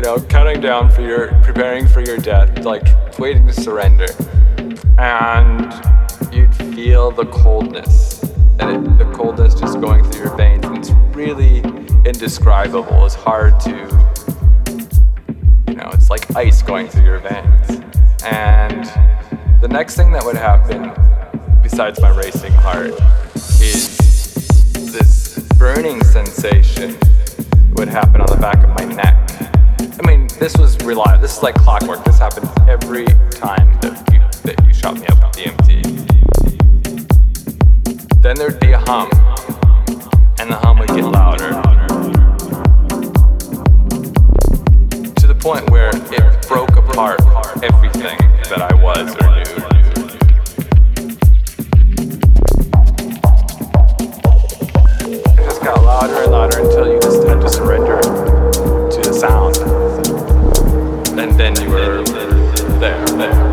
counting down for preparing for your death, like waiting to surrender. And you'd feel the coldness, and the coldness just going through your veins, and it's really indescribable. It's hard to, it's like ice going through your veins. And the next thing that would happen, besides my racing heart, is this burning sensation would happen on the back of my neck. I mean, this was reliable. This is like clockwork. This happened every time that you shot me up with DMT. Then there'd be a hum, and the hum would get louder, to the point where it broke apart everything that I was or knew. It just got louder and louder until you just had to surrender to the sound. And then you were there.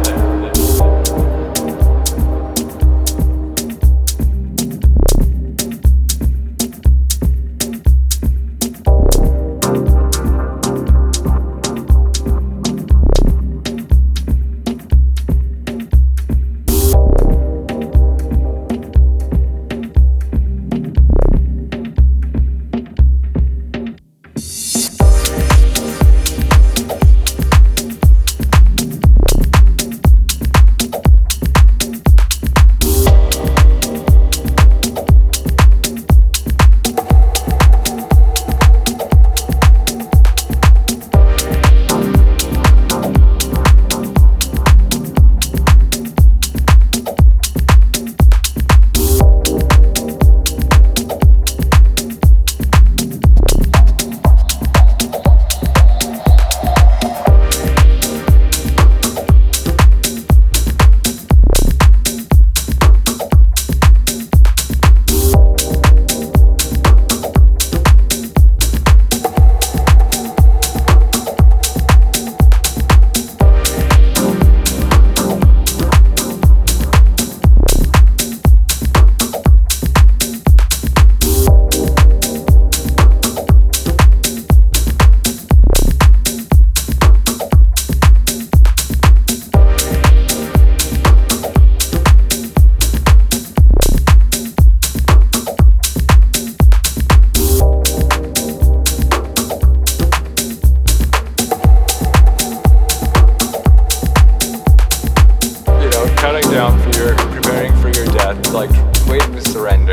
Preparing for your death, like waiting to surrender.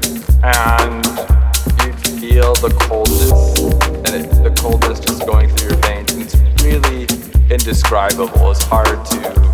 And you'd feel the coldness, and the coldness just going through your veins, and it's really indescribable. It's hard to,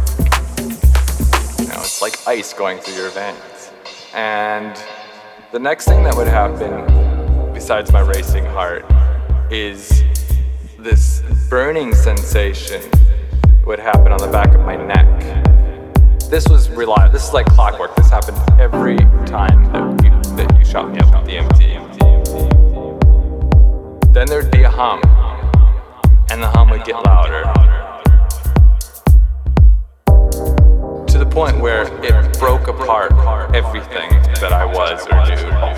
it's like ice going through your veins. And the next thing that would happen, besides my racing heart, is this burning sensation would happen on the back of my neck. This was reliable. This is like clockwork. This happened every time that you shot me up with DMT. Then there'd be a hum, and the hum would get louder, to the point where it broke apart everything that I was or knew.